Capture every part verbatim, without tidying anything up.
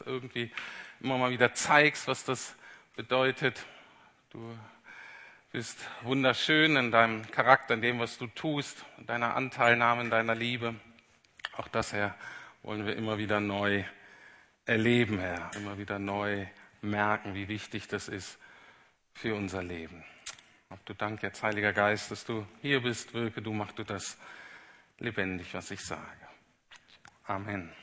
irgendwie immer mal wieder zeigst, was das bedeutet. Du bist wunderschön in deinem Charakter, in dem, was du tust, in deiner Anteilnahme, in deiner Liebe. Auch das, Herr, wollen wir immer wieder neu erleben, Herr, immer wieder neu merken, wie wichtig das ist für unser Leben. Hab du Dank, jetzt Heiliger Geist, dass du hier bist, wirke du, mach du das lebendig, was ich sage. Amen.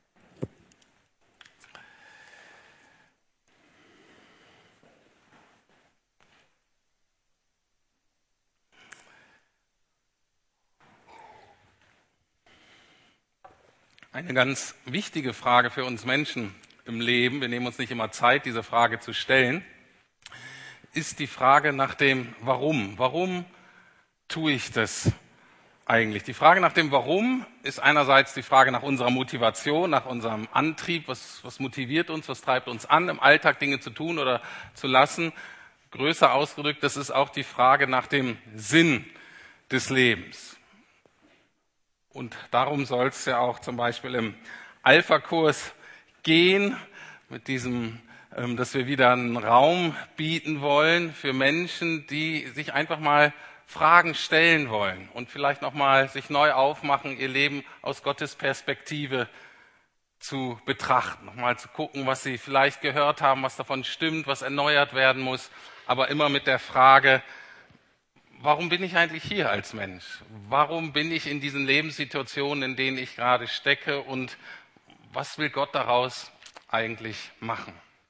Eine ganz wichtige Frage für uns Menschen im Leben, wir nehmen uns nicht immer Zeit, diese Frage zu stellen, ist die Frage nach dem Warum. Warum tue ich das eigentlich? Die Frage nach dem Warum ist einerseits die Frage nach unserer Motivation, nach unserem Antrieb, was, was motiviert uns, was treibt uns an, im Alltag Dinge zu tun oder zu lassen. Größer ausgedrückt, das ist auch die Frage nach dem Sinn des Lebens. Und darum soll es ja auch zum Beispiel im Alpha-Kurs gehen, mit diesem, ähm, dass wir wieder einen Raum bieten wollen für Menschen, die sich einfach mal Fragen stellen wollen und vielleicht nochmal sich neu aufmachen, ihr Leben aus Gottes Perspektive zu betrachten, nochmal zu gucken, was sie vielleicht gehört haben, was davon stimmt, was erneuert werden muss, aber immer mit der Frage, warum bin ich eigentlich hier als Mensch? Warum bin ich in diesen Lebenssituationen, in denen ich gerade stecke und was will Gott daraus eigentlich machen?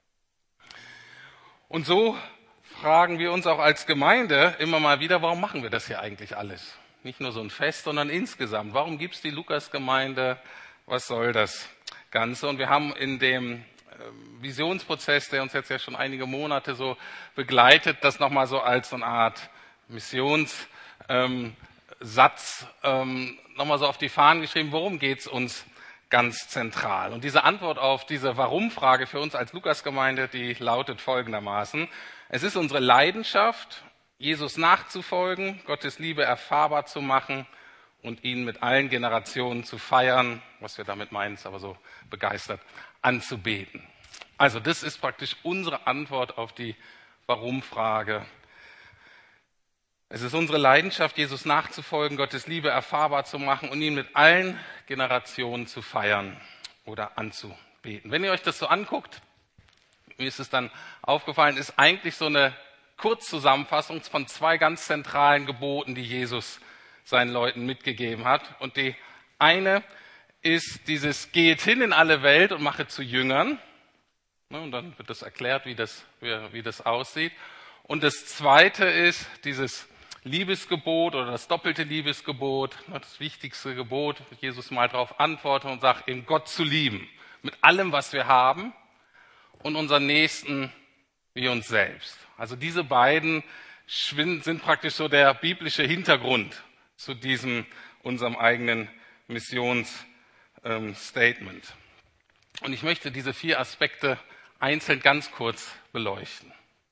Und so fragen wir uns auch als Gemeinde immer mal wieder, warum machen wir das hier eigentlich alles? Nicht nur so ein Fest, sondern insgesamt. Warum gibt es die Lukas-Gemeinde? Was soll das Ganze? Und wir haben in dem Visionsprozess, der uns jetzt ja schon einige Monate so begleitet, das nochmal so als so eine Art Missionssatz ähm, ähm, nochmal so auf die Fahnen geschrieben, worum geht es uns ganz zentral? Und diese Antwort auf diese Warum-Frage für uns als Lukas-Gemeinde, die lautet folgendermaßen: Es ist unsere Leidenschaft, Jesus nachzufolgen, Gottes Liebe erfahrbar zu machen und ihn mit allen Generationen zu feiern, was wir damit meinen, ist aber so begeistert, anzubeten. Also das ist praktisch unsere Antwort auf die Warum-Frage. Es ist unsere Leidenschaft, Jesus nachzufolgen, Gottes Liebe erfahrbar zu machen und ihn mit allen Generationen zu feiern oder anzubeten. Wenn ihr euch das so anguckt, mir ist es dann aufgefallen, ist eigentlich so eine Kurzzusammenfassung von zwei ganz zentralen Geboten, die Jesus seinen Leuten mitgegeben hat. Und die eine ist dieses: Geht hin in alle Welt und mache zu Jüngern. Und dann wird das erklärt, wie das, wie das aussieht. Und das zweite ist dieses Liebesgebot oder das doppelte Liebesgebot, das wichtigste Gebot, wo Jesus mal darauf antwortet und sagt, eben Gott zu lieben, mit allem, was wir haben und unseren Nächsten wie uns selbst. Also diese beiden sind praktisch so der biblische Hintergrund zu diesem, unserem eigenen Missionsstatement. Und ich möchte diese vier Aspekte einzeln ganz kurz beleuchten.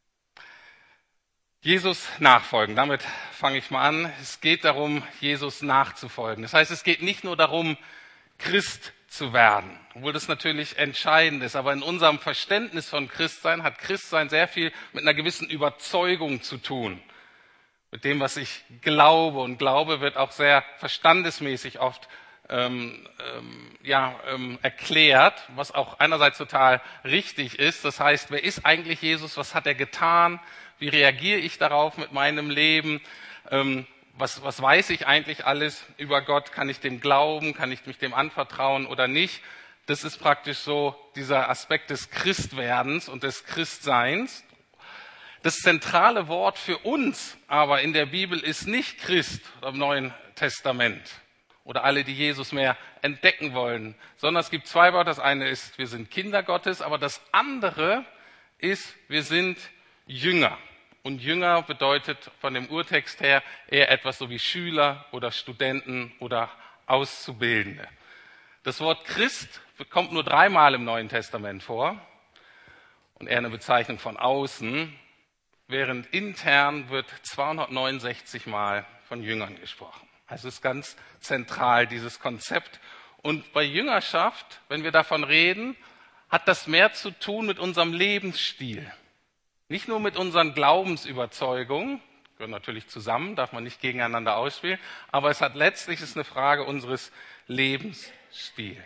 Jesus nachfolgen, damit fange ich mal an. Es geht darum, Jesus nachzufolgen. Das heißt, es geht nicht nur darum, Christ zu werden, obwohl das natürlich entscheidend ist. Aber in unserem Verständnis von Christsein hat Christsein sehr viel mit einer gewissen Überzeugung zu tun. Mit dem, was ich glaube. Und Glaube wird auch sehr verstandesmäßig oft ähm, ähm, ja, ähm, erklärt, was auch einerseits total richtig ist. Das heißt, wer ist eigentlich Jesus? Was hat er getan? Wie reagiere ich darauf mit meinem Leben? Ähm, was, was weiß ich eigentlich alles über Gott? Kann ich dem glauben? Kann ich mich dem anvertrauen oder nicht? Das ist praktisch so dieser Aspekt des Christwerdens und des Christseins. Das zentrale Wort für uns aber in der Bibel ist nicht Christ im Neuen Testament oder alle, die Jesus mehr entdecken wollen, sondern es gibt zwei Worte. Das eine ist, wir sind Kinder Gottes, aber das andere ist, wir sind Jünger. Und Jünger bedeutet von dem Urtext her eher etwas so wie Schüler oder Studenten oder Auszubildende. Das Wort Christ kommt nur dreimal im Neuen Testament vor und eher eine Bezeichnung von außen, während intern wird zweihundertneunundsechzig Mal von Jüngern gesprochen. Also es ist ganz zentral, dieses Konzept. Und bei Jüngerschaft, wenn wir davon reden, hat das mehr zu tun mit unserem Lebensstil. Nicht nur mit unseren Glaubensüberzeugungen, gehören natürlich zusammen, darf man nicht gegeneinander ausspielen, aber es hat letztlich ist eine Frage unseres Lebensstils.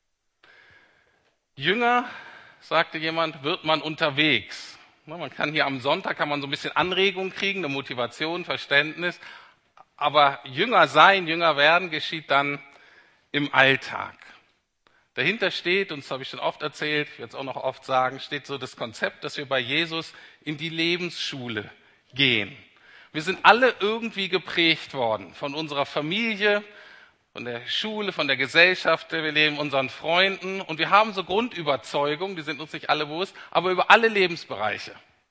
Jünger, sagte jemand, wird man unterwegs. Man kann hier am Sonntag kann man so ein bisschen Anregung kriegen, eine Motivation, Verständnis, aber Jünger sein, Jünger werden geschieht dann im Alltag. Dahinter steht, und das habe ich schon oft erzählt, ich werde es auch noch oft sagen, steht so das Konzept, dass wir bei Jesus in die Lebensschule gehen. Wir sind alle irgendwie geprägt worden von unserer Familie, von der Schule, von der Gesellschaft, der wir leben, unseren Freunden. Und wir haben so Grundüberzeugungen, die sind uns nicht alle bewusst, aber über alle Lebensbereiche.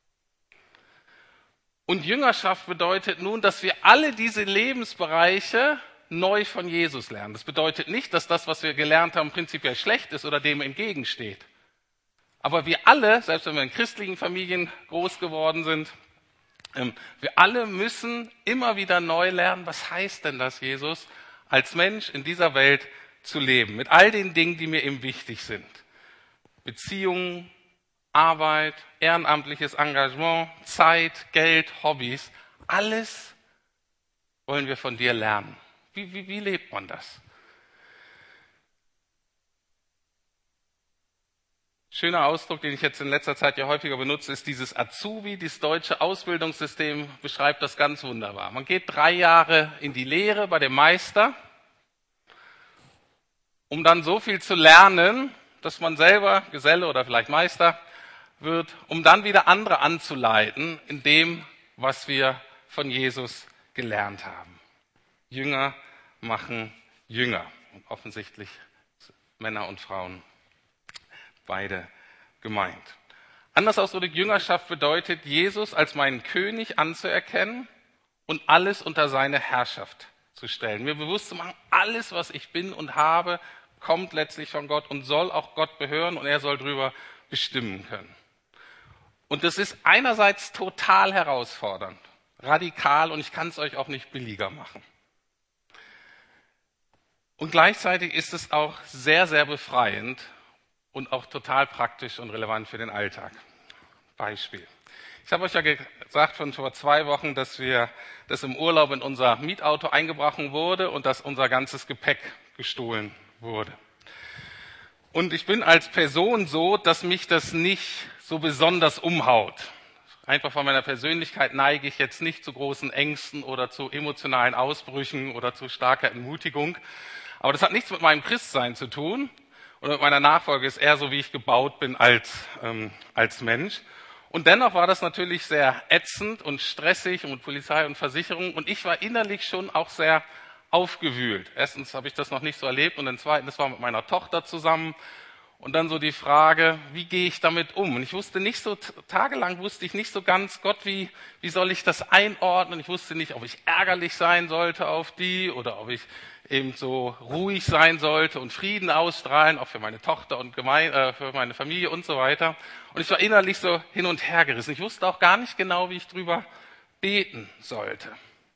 Und Jüngerschaft bedeutet nun, dass wir alle diese Lebensbereiche neu von Jesus lernen. Das bedeutet nicht, dass das, was wir gelernt haben, prinzipiell schlecht ist oder dem entgegensteht. Aber wir alle, selbst wenn wir in christlichen Familien groß geworden sind, wir alle müssen immer wieder neu lernen, was heißt denn das, Jesus, als Mensch in dieser Welt zu leben, mit all den Dingen, die mir eben wichtig sind. Beziehungen, Arbeit, ehrenamtliches Engagement, Zeit, Geld, Hobbys, alles wollen wir von dir lernen. Wie, wie, wie lebt man das? Schöner Ausdruck, den ich jetzt in letzter Zeit ja häufiger benutze, ist dieses Azubi. Dieses deutsche Ausbildungssystem beschreibt das ganz wunderbar. Man geht drei Jahre in die Lehre bei dem Meister, um dann so viel zu lernen, dass man selber Geselle oder vielleicht Meister wird, um dann wieder andere anzuleiten in dem, was wir von Jesus gelernt haben. Jünger machen Jünger. Und offensichtlich Männer und Frauen, beide gemeint. Anders ausgedrückt, Jüngerschaft bedeutet, Jesus als meinen König anzuerkennen und alles unter seine Herrschaft zu stellen. Mir bewusst zu machen, alles, was ich bin und habe, kommt letztlich von Gott und soll auch Gott gehören und er soll drüber bestimmen können. Und das ist einerseits total herausfordernd, radikal und ich kann es euch auch nicht billiger machen. Und gleichzeitig ist es auch sehr, sehr befreiend und auch total praktisch und relevant für den Alltag. Beispiel. Ich habe euch ja gesagt von vor zwei Wochen, dass wir, dass im Urlaub in unser Mietauto eingebrochen wurde und dass unser ganzes Gepäck gestohlen wurde. Und ich bin als Person so, dass mich das nicht so besonders umhaut. Einfach von meiner Persönlichkeit neige ich jetzt nicht zu großen Ängsten oder zu emotionalen Ausbrüchen oder zu starker Entmutigung. Aber das hat nichts mit meinem Christsein zu tun. Und mit meiner Nachfolge ist eher so, wie ich gebaut bin als, ähm, als Mensch. Und dennoch war das natürlich sehr ätzend und stressig und mit Polizei und Versicherung. Und ich war innerlich schon auch sehr aufgewühlt. Erstens habe ich das noch nicht so erlebt und dann zweitens war mit meiner Tochter zusammen. Und dann so die Frage, wie gehe ich damit um? Und ich wusste nicht so, tagelang wusste ich nicht so ganz, Gott, wie, wie soll ich das einordnen? Ich wusste nicht, ob ich ärgerlich sein sollte auf die oder ob ich eben so ruhig sein sollte und Frieden ausstrahlen, auch für meine Tochter und gemein, äh, für meine Familie und so weiter. Und ich war innerlich so hin und her gerissen. Ich wusste auch gar nicht genau, wie ich drüber beten sollte.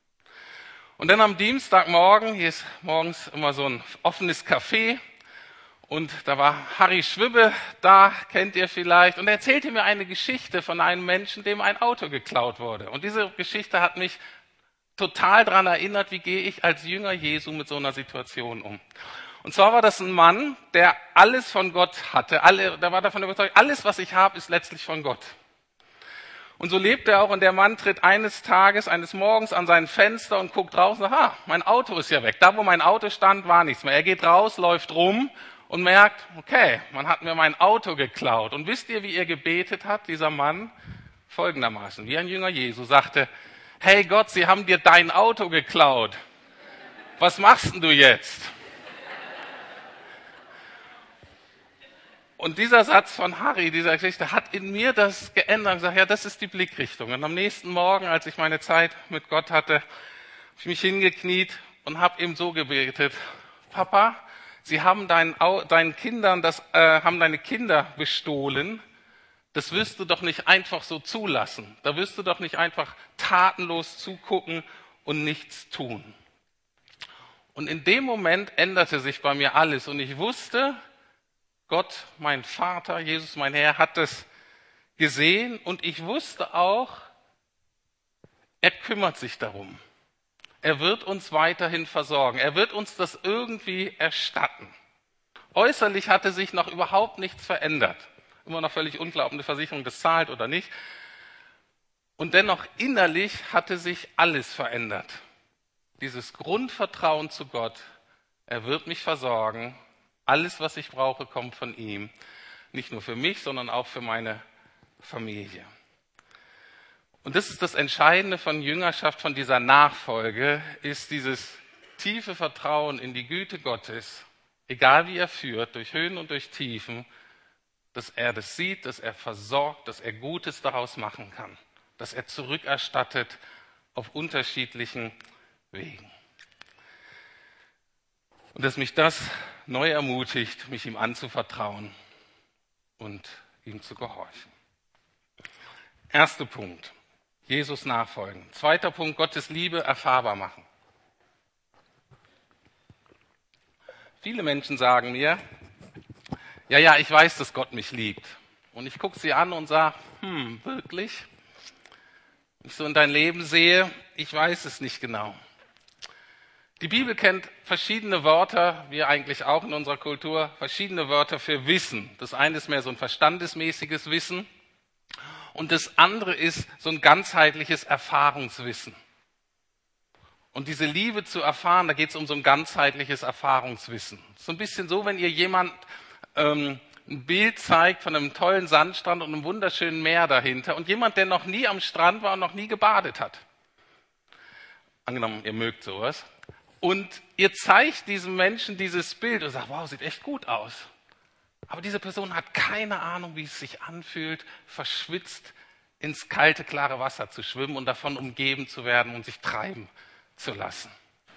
Und dann am Dienstagmorgen, hier ist morgens immer so ein offenes Café, und da war Harry Schwibbe da, kennt ihr vielleicht, und er erzählte mir eine Geschichte von einem Menschen, dem ein Auto geklaut wurde. Und diese Geschichte hat mich total daran erinnert, wie gehe ich als Jünger Jesu mit so einer Situation um. Und zwar war das ein Mann, der alles von Gott hatte, alle, der war davon überzeugt, alles, was ich habe, ist letztlich von Gott. Und so lebt er auch, und der Mann tritt eines Tages, eines Morgens an sein Fenster und guckt raus und sagt, ah, mein Auto ist ja weg. Da, wo mein Auto stand, war nichts mehr. Er geht raus, läuft rum und merkt, okay, man hat mir mein Auto geklaut. Und wisst ihr, wie er gebetet hat, dieser Mann? Folgendermaßen, wie ein Jünger Jesu, sagte, hey Gott, sie haben dir dein Auto geklaut. Was machst denn du jetzt? Und dieser Satz von Harry, dieser Geschichte, hat in mir das geändert und gesagt, ja, das ist die Blickrichtung. Und am nächsten Morgen, als ich meine Zeit mit Gott hatte, habe ich mich hingekniet und habe ihm so gebetet, Papa, sie haben deinen, deinen Kindern, das, äh, haben deine Kinder bestohlen. Das wirst du doch nicht einfach so zulassen. Da wirst du doch nicht einfach tatenlos zugucken und nichts tun. Und in dem Moment änderte sich bei mir alles und ich wusste, Gott, mein Vater, Jesus, mein Herr, hat es gesehen und ich wusste auch, er kümmert sich darum. Er wird uns weiterhin versorgen. Er wird uns das irgendwie erstatten. Äußerlich hatte sich noch überhaupt nichts verändert. Immer noch völlig unklar, ob eine Versicherung das zahlt oder nicht. Und dennoch innerlich hatte sich alles verändert. Dieses Grundvertrauen zu Gott, er wird mich versorgen. Alles, was ich brauche, kommt von ihm. Nicht nur für mich, sondern auch für meine Familie. Und das ist das Entscheidende von Jüngerschaft, von dieser Nachfolge, ist dieses tiefe Vertrauen in die Güte Gottes, egal wie er führt, durch Höhen und durch Tiefen, dass er das sieht, dass er versorgt, dass er Gutes daraus machen kann, dass er zurückerstattet auf unterschiedlichen Wegen. Und dass mich das neu ermutigt, mich ihm anzuvertrauen und ihm zu gehorchen. Erster Punkt. Jesus nachfolgen. Zweiter Punkt, Gottes Liebe erfahrbar machen. Viele Menschen sagen mir, ja, ja, ich weiß, dass Gott mich liebt. Und ich gucke sie an und sage, hm, wirklich? Wenn ich so in dein Leben sehe, ich weiß es nicht genau. Die Bibel kennt verschiedene Wörter, wir eigentlich auch in unserer Kultur, verschiedene Wörter für Wissen. Das eine ist mehr so ein verstandesmäßiges Wissen. Und das andere ist so ein ganzheitliches Erfahrungswissen. Und diese Liebe zu erfahren, da geht es um so ein ganzheitliches Erfahrungswissen. So ein bisschen so, wenn ihr jemand ähm, ein Bild zeigt von einem tollen Sandstrand und einem wunderschönen Meer dahinter und jemand, der noch nie am Strand war und noch nie gebadet hat. Angenommen, ihr mögt sowas. Und ihr zeigt diesem Menschen dieses Bild und sagt, wow, sieht echt gut aus. Aber diese Person hat keine Ahnung, wie es sich anfühlt, verschwitzt ins kalte, klare Wasser zu schwimmen und davon umgeben zu werden und sich treiben zu lassen.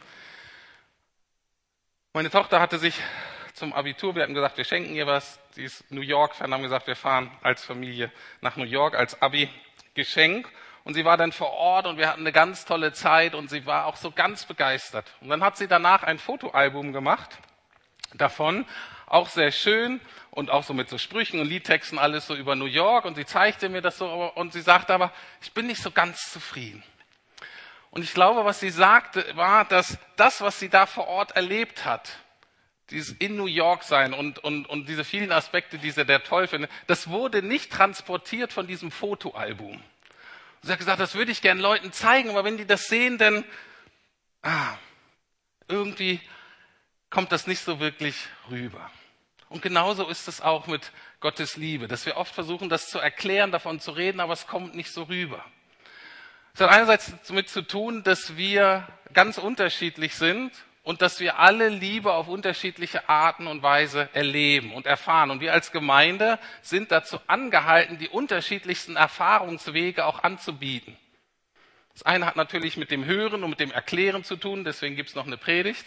Meine Tochter hatte sich zum Abitur, wir hatten gesagt, wir schenken ihr was. Sie ist New York-Fan, haben gesagt, wir fahren als Familie nach New York als Abi-Geschenk. Und sie war dann vor Ort und wir hatten eine ganz tolle Zeit und sie war auch so ganz begeistert. Und dann hat sie danach ein Fotoalbum gemacht davon, auch sehr schön und auch so mit so Sprüchen und Liedtexten, alles so über New York. Und sie zeigte mir das so und sie sagte aber, ich bin nicht so ganz zufrieden. Und ich glaube, was sie sagte, war, dass das, was sie da vor Ort erlebt hat, dieses in New York sein und, und, und diese vielen Aspekte, die sie der toll findet, das wurde nicht transportiert von diesem Fotoalbum. Und sie hat gesagt, das würde ich gerne Leuten zeigen, aber wenn die das sehen, dann ah, irgendwie kommt das nicht so wirklich rüber. Und genauso ist es auch mit Gottes Liebe, dass wir oft versuchen, das zu erklären, davon zu reden, aber es kommt nicht so rüber. Es hat einerseits damit zu tun, dass wir ganz unterschiedlich sind und dass wir alle Liebe auf unterschiedliche Arten und Weise erleben und erfahren. Und wir als Gemeinde sind dazu angehalten, die unterschiedlichsten Erfahrungswege auch anzubieten. Das eine hat natürlich mit dem Hören und mit dem Erklären zu tun, deswegen gibt es noch eine Predigt.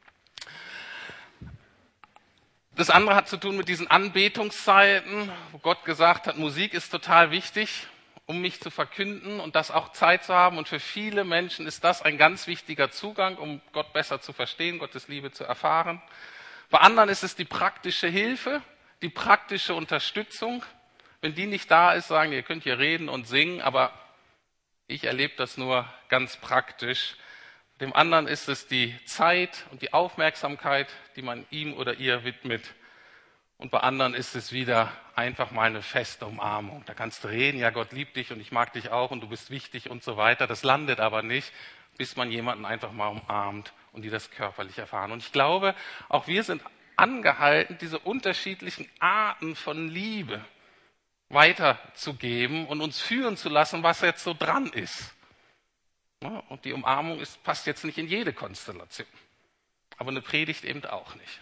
Das andere hat zu tun mit diesen Anbetungszeiten, wo Gott gesagt hat, Musik ist total wichtig, um mich zu verkünden und das auch Zeit zu haben. Und für viele Menschen ist das ein ganz wichtiger Zugang, um Gott besser zu verstehen, Gottes Liebe zu erfahren. Bei anderen ist es die praktische Hilfe, die praktische Unterstützung. Wenn die nicht da ist, sagen die, ihr könnt hier reden und singen, aber ich erlebe das nur ganz praktisch. Dem anderen ist es die Zeit und die Aufmerksamkeit, die man ihm oder ihr widmet. Und bei anderen ist es wieder einfach mal eine feste Umarmung. Da kannst du reden, ja, Gott liebt dich und ich mag dich auch und du bist wichtig und so weiter. Das landet aber nicht, bis man jemanden einfach mal umarmt und die das körperlich erfahren. Und ich glaube, auch wir sind angehalten, diese unterschiedlichen Arten von Liebe weiterzugeben und uns führen zu lassen, was jetzt so dran ist. Und die Umarmung ist, passt jetzt nicht in jede Konstellation, aber eine Predigt eben auch nicht.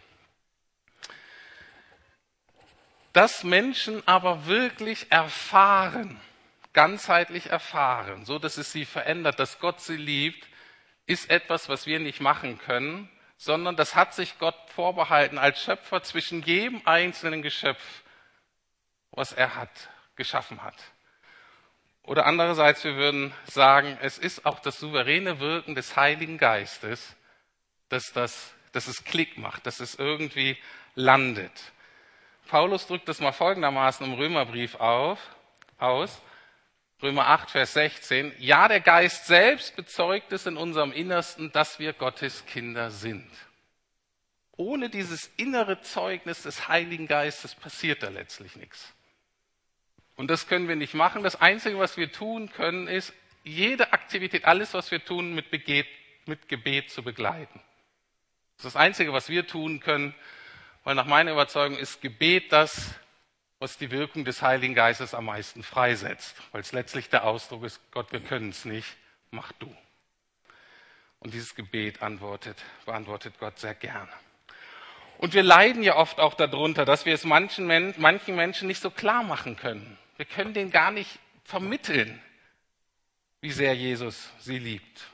Dass Menschen aber wirklich erfahren, ganzheitlich erfahren, so dass es sie verändert, dass Gott sie liebt, ist etwas, was wir nicht machen können, sondern das hat sich Gott vorbehalten als Schöpfer zwischen jedem einzelnen Geschöpf, was er hat, geschaffen hat. Oder andererseits, wir würden sagen, es ist auch das souveräne Wirken des Heiligen Geistes, dass, das, dass es Klick macht, dass es irgendwie landet. Paulus drückt das mal folgendermaßen im Römerbrief auf, aus. Römer acht, Vers sechzehn. Ja, der Geist selbst bezeugt es in unserem Innersten, dass wir Gottes Kinder sind. Ohne dieses innere Zeugnis des Heiligen Geistes passiert da letztlich nichts. Und das können wir nicht machen. Das Einzige, was wir tun können, ist, jede Aktivität, alles, was wir tun, mit Gebet, mit Gebet zu begleiten. Das ist das Einzige, was wir tun können, weil nach meiner Überzeugung ist Gebet das, was die Wirkung des Heiligen Geistes am meisten freisetzt. Weil es letztlich der Ausdruck ist, Gott, wir können es nicht, mach du. Und dieses Gebet antwortet, beantwortet Gott sehr gerne. Und wir leiden ja oft auch darunter, dass wir es manchen, Men- manchen Menschen nicht so klar machen können. Wir können denen gar nicht vermitteln, wie sehr Jesus sie liebt.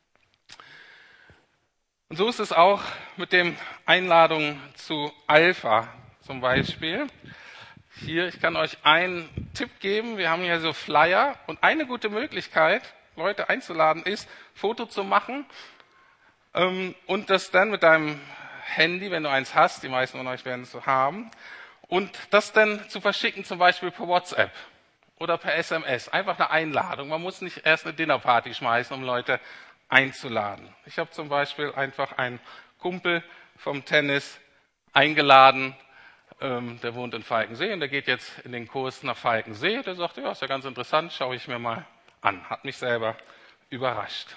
Und so ist es auch mit den Einladungen zu Alpha zum Beispiel. Hier, ich kann euch einen Tipp geben. Wir haben hier so Flyer und eine gute Möglichkeit, Leute einzuladen, ist, Foto zu machen ähm, und das dann mit deinem Handy, wenn du eins hast, die meisten von euch werden es so haben, und das dann zu verschicken, zum Beispiel per WhatsApp oder per S M S. Einfach eine Einladung. Man muss nicht erst eine Dinnerparty schmeißen, um Leute einzuladen. Ich habe zum Beispiel einfach einen Kumpel vom Tennis eingeladen, ähm, der wohnt in Falkensee und der geht jetzt in den Kurs nach Falkensee. Der sagt, ja, ist ja ganz interessant, schaue ich mir mal an. Hat mich selber überrascht.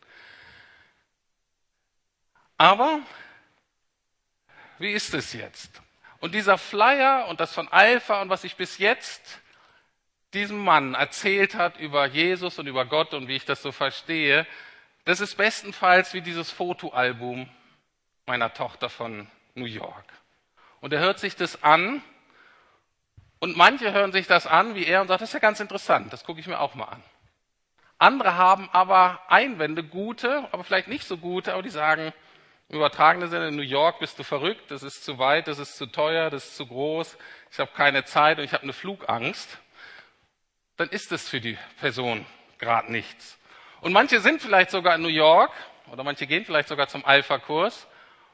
Aber wie ist es jetzt? Und dieser Flyer und das von Alpha und was ich bis jetzt diesem Mann erzählt hat über Jesus und über Gott und wie ich das so verstehe, das ist bestenfalls wie dieses Fotoalbum meiner Tochter von New York. Und er hört sich das an und manche hören sich das an wie er und sagen, das ist ja ganz interessant, das gucke ich mir auch mal an. Andere haben aber Einwände, gute, aber vielleicht nicht so gute, aber die sagen, im übertragenen Sinne, in New York bist du verrückt, das ist zu weit, das ist zu teuer, das ist zu groß, ich habe keine Zeit und ich habe eine Flugangst. Dann ist es für die Person gerade nichts. Und manche sind vielleicht sogar in New York oder manche gehen vielleicht sogar zum Alpha-Kurs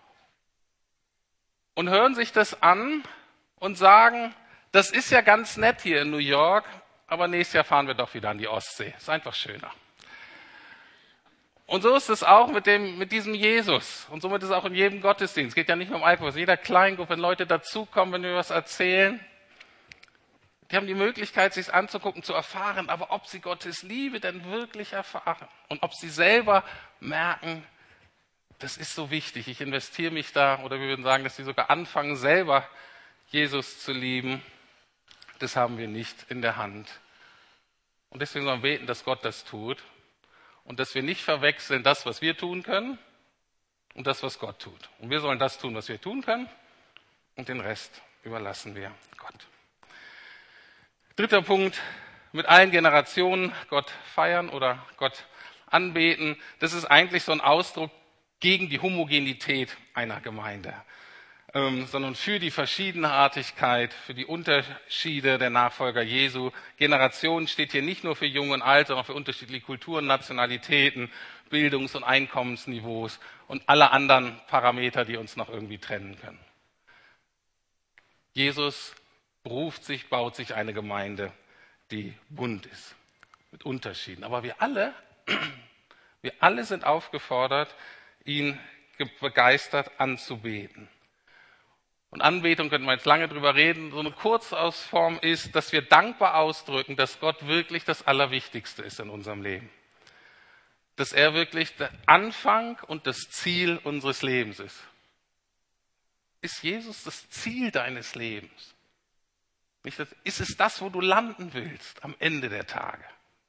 und hören sich das an und sagen, das ist ja ganz nett hier in New York, aber nächstes Jahr fahren wir doch wieder an die Ostsee. Ist einfach schöner. Und so ist es auch mit, dem, mit diesem Jesus. Und somit ist es auch in jedem Gottesdienst. Es geht ja nicht nur um Alpha-Kurs. Jeder Kleingruppe, wenn Leute dazukommen, wenn wir was erzählen, die haben die Möglichkeit, sich anzugucken, zu erfahren, aber ob sie Gottes Liebe denn wirklich erfahren und ob sie selber merken, das ist so wichtig, ich investiere mich da, oder wir würden sagen, dass sie sogar anfangen, selber Jesus zu lieben, das haben wir nicht in der Hand. Und deswegen sollen wir beten, dass Gott das tut und dass wir nicht verwechseln das, was wir tun können und das, was Gott tut. Und wir sollen das tun, was wir tun können und den Rest überlassen wir Gott. Dritter Punkt, mit allen Generationen Gott feiern oder Gott anbeten. Das ist eigentlich so ein Ausdruck gegen die Homogenität einer Gemeinde, ähm, sondern für die Verschiedenartigkeit, für die Unterschiede der Nachfolger Jesu. Generation steht hier nicht nur für Jung und Alt, sondern für unterschiedliche Kulturen, Nationalitäten, Bildungs- und Einkommensniveaus und alle anderen Parameter, die uns noch irgendwie trennen können. Jesus beruft sich, baut sich eine Gemeinde, die bunt ist, mit Unterschieden. Aber wir alle, wir alle sind aufgefordert, ihn begeistert anzubeten. Und Anbetung, könnte man jetzt lange drüber reden, so eine Kurzausform ist, dass wir dankbar ausdrücken, dass Gott wirklich das Allerwichtigste ist in unserem Leben. Dass er wirklich der Anfang und das Ziel unseres Lebens ist. Ist Jesus das Ziel deines Lebens? Nicht, ist es das, wo du landen willst am Ende der Tage?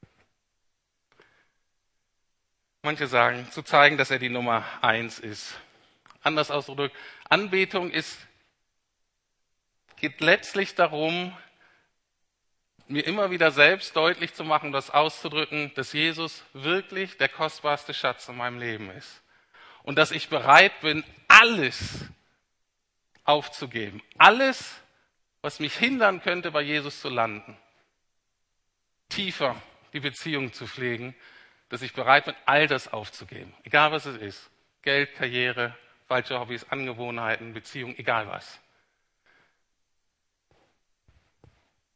Manche sagen, zu zeigen, dass er die Nummer eins ist. Anders ausgedrückt, Anbetung ist, geht letztlich darum, mir immer wieder selbst deutlich zu machen, das auszudrücken, dass Jesus wirklich der kostbarste Schatz in meinem Leben ist. Und dass ich bereit bin, alles aufzugeben. Alles, was mich hindern könnte, bei Jesus zu landen. Tiefer die Beziehung zu pflegen, dass ich bereit bin, all das aufzugeben. Egal was es ist. Geld, Karriere, falsche Hobbys, Angewohnheiten, Beziehung, egal was.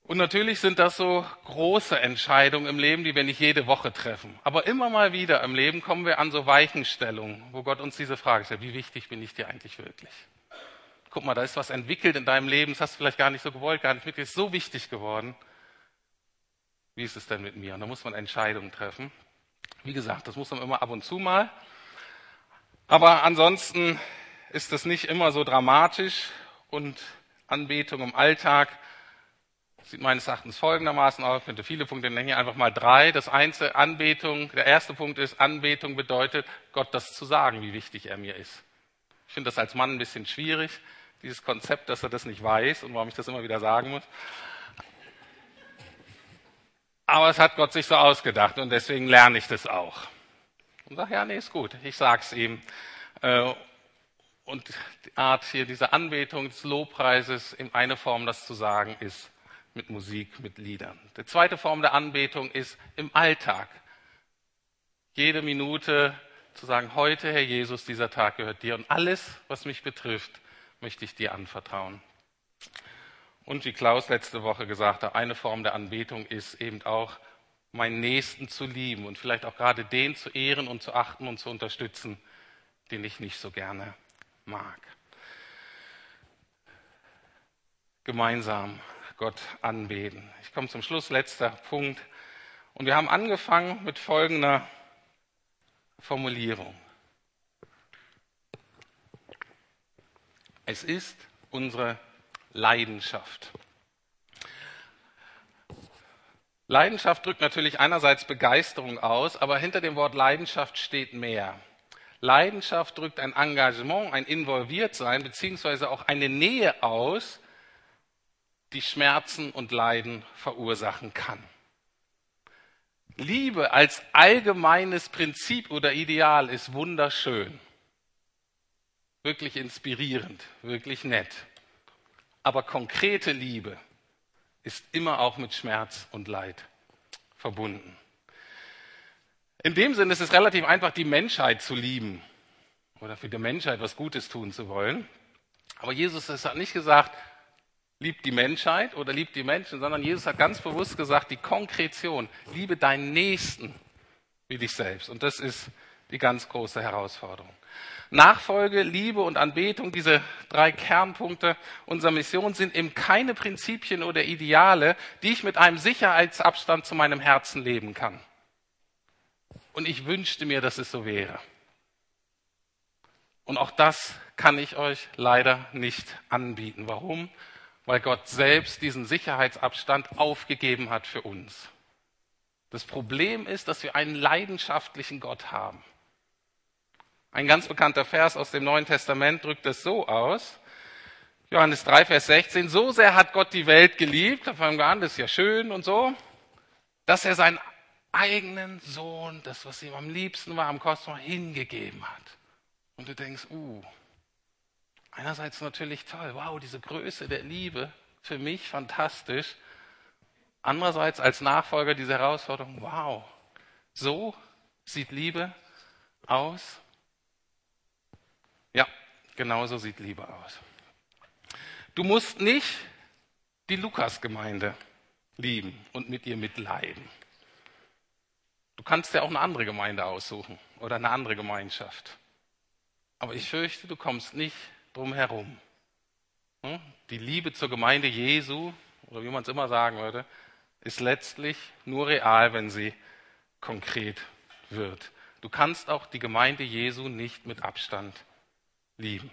Und natürlich sind das so große Entscheidungen im Leben, die wir nicht jede Woche treffen. Aber immer mal wieder im Leben kommen wir an so Weichenstellungen, wo Gott uns diese Frage stellt: Wie wichtig bin ich dir eigentlich wirklich? Guck mal, da ist was entwickelt in deinem Leben, das hast du vielleicht gar nicht so gewollt, gar nicht mitgekriegt, ist so wichtig geworden. Wie ist es denn mit mir? Und da muss man Entscheidungen treffen. Wie gesagt, das muss man immer ab und zu mal. Aber ansonsten ist das nicht immer so dramatisch, und Anbetung im Alltag sieht meines Erachtens folgendermaßen aus. Ich könnte viele Punkte nennen, hier einfach mal drei. Das eine, Anbetung, der erste Punkt ist, Anbetung bedeutet, Gott das zu sagen, wie wichtig er mir ist. Ich finde das als Mann ein bisschen schwierig, dieses Konzept, dass er das nicht weiß und warum ich das immer wieder sagen muss. Aber es hat Gott sich so ausgedacht und deswegen lerne ich das auch. Und sage, ja, nee, ist gut, ich sag's ihm. Und die Art hier, diese Anbetung des Lobpreises, in eine Form, das zu sagen, ist mit Musik, mit Liedern. Die zweite Form der Anbetung ist im Alltag. Jede Minute zu sagen, heute, Herr Jesus, dieser Tag gehört dir und alles, was mich betrifft, möchte ich dir anvertrauen. Und wie Klaus letzte Woche gesagt hat, eine Form der Anbetung ist eben auch, meinen Nächsten zu lieben und vielleicht auch gerade den zu ehren und zu achten und zu unterstützen, den ich nicht so gerne mag. Gemeinsam Gott anbeten. Ich komme zum Schluss, letzter Punkt. Und wir haben angefangen mit folgender Formulierung. Es ist unsere Leidenschaft. Leidenschaft drückt natürlich einerseits Begeisterung aus, aber hinter dem Wort Leidenschaft steht mehr. Leidenschaft drückt ein Engagement, ein Involviertsein, beziehungsweise auch eine Nähe aus, die Schmerzen und Leiden verursachen kann. Liebe als allgemeines Prinzip oder Ideal ist wunderschön, wirklich inspirierend, wirklich nett. Aber konkrete Liebe ist immer auch mit Schmerz und Leid verbunden. In dem Sinne ist es relativ einfach, die Menschheit zu lieben oder für die Menschheit was Gutes tun zu wollen. Aber Jesus hat nicht gesagt, liebt die Menschheit oder liebt die Menschen, sondern Jesus hat ganz bewusst gesagt, die Konkretion, liebe deinen Nächsten wie dich selbst. Und das ist die ganz große Herausforderung. Nachfolge, Liebe und Anbetung, diese drei Kernpunkte unserer Mission, sind eben keine Prinzipien oder Ideale, die ich mit einem Sicherheitsabstand zu meinem Herzen leben kann. Und ich wünschte mir, dass es so wäre. Und auch das kann ich euch leider nicht anbieten. Warum? Weil Gott selbst diesen Sicherheitsabstand aufgegeben hat für uns. Das Problem ist, dass wir einen leidenschaftlichen Gott haben. Ein ganz bekannter Vers aus dem Neuen Testament drückt es so aus. Johannes drei, Vers sechzehn. So sehr hat Gott die Welt geliebt, da fangen wir an, das ist ja schön und so, dass er seinen eigenen Sohn, das, was ihm am liebsten war, am Kosmos, hingegeben hat. Und du denkst, uh, einerseits natürlich toll, wow, diese Größe der Liebe, für mich fantastisch. Andererseits als Nachfolger diese Herausforderung, wow, so sieht Liebe aus. Ja, genau so sieht Liebe aus. Du musst nicht die Lukas-Gemeinde lieben und mit ihr mitleiden. Du kannst ja auch eine andere Gemeinde aussuchen oder eine andere Gemeinschaft. Aber ich fürchte, du kommst nicht drum herum. Die Liebe zur Gemeinde Jesu, oder wie man es immer sagen würde, ist letztlich nur real, wenn sie konkret wird. Du kannst auch die Gemeinde Jesu nicht mit Abstand lieben.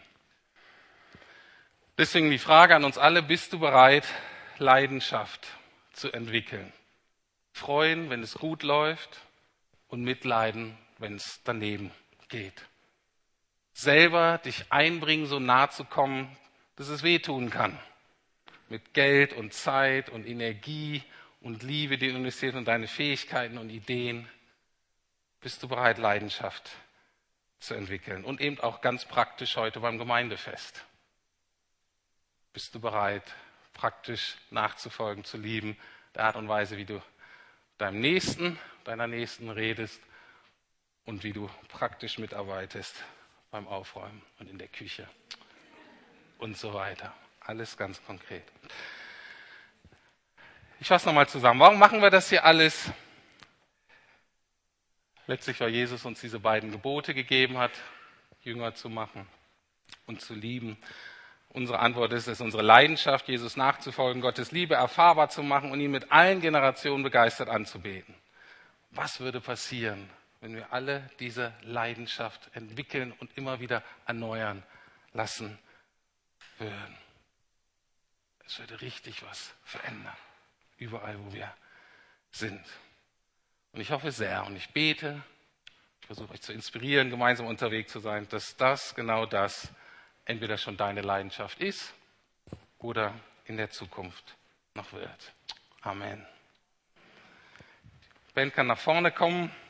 Deswegen die Frage an uns alle, bist du bereit, Leidenschaft zu entwickeln? Freuen, wenn es gut läuft und mitleiden, wenn es daneben geht. Selber dich einbringen, so nah zu kommen, dass es wehtun kann. Mit Geld und Zeit und Energie und Liebe, die du investierst und deine Fähigkeiten und Ideen. Bist du bereit, Leidenschaft zu entwickeln? Und eben auch ganz praktisch heute beim Gemeindefest. Bist du bereit, praktisch nachzufolgen, zu lieben, der Art und Weise, wie du deinem Nächsten, deiner Nächsten redest und wie du praktisch mitarbeitest beim Aufräumen und in der Küche und so weiter. Alles ganz konkret. Ich fasse nochmal zusammen. Warum machen wir das hier alles? Letztlich, weil Jesus uns diese beiden Gebote gegeben hat, Jünger zu machen und zu lieben. Unsere Antwort ist es, unsere Leidenschaft, Jesus nachzufolgen, Gottes Liebe erfahrbar zu machen und ihn mit allen Generationen begeistert anzubeten. Was würde passieren, wenn wir alle diese Leidenschaft entwickeln und immer wieder erneuern lassen würden? Es würde richtig was verändern, überall, wo wir sind. Und ich hoffe sehr und ich bete, ich versuche euch zu inspirieren, gemeinsam unterwegs zu sein, dass das, genau das, entweder schon deine Leidenschaft ist oder in der Zukunft noch wird. Amen. Die Band kann nach vorne kommen.